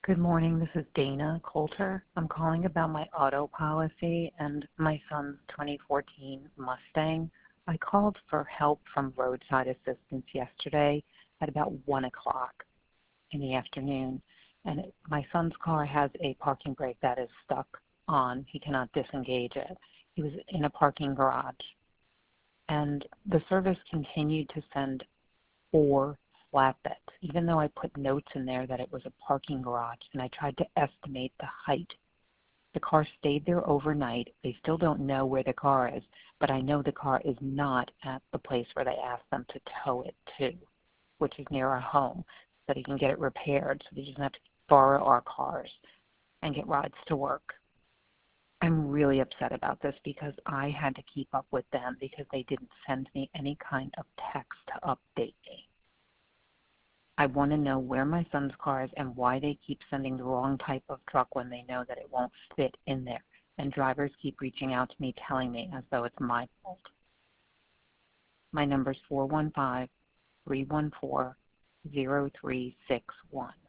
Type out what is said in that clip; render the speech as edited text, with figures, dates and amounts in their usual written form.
Good morning. This is Dana Coulter. I'm calling about my auto policy and my son's 2014 Mustang. I called for help from roadside assistance yesterday at about 1 o'clock in the afternoon. And my son's car has a parking brake that is stuck on. He cannot disengage it. He was in a parking garage. And the service continued to send 4 flatbeds, even though I put notes in there that it was a parking garage, and I tried to estimate the height. The car stayed there overnight. They still don't know where the car is, but I know the car is not at the place where they asked them to tow it to, which is near our home, so that he can get it repaired so that he doesn't have to borrow our cars and get rides to work. I'm really upset about this because I had to keep up with them because they didn't send me any kind of text to update me. I want to know where my son's car is and why they keep sending the wrong type of truck when they know that it won't fit in there. And drivers keep reaching out to me telling me as though it's my fault. My number is 415-314-0361.